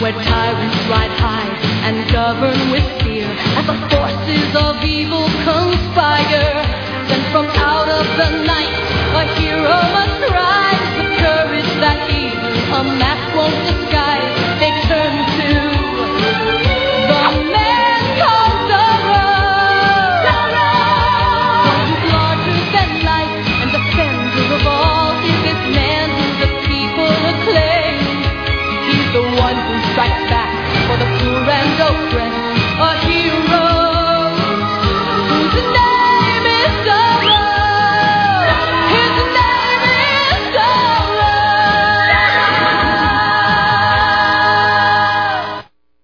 where tyrants ride high and govern with fear, as the forces of evil conspire. Then from out of the night a hero must rise, with courage that even a mask won't disguise. They turn to the man called Zorro, one who's larger than life and defender of all. Is this man who the people acclaim? He's the one who strikes back for the poor and oppressed, a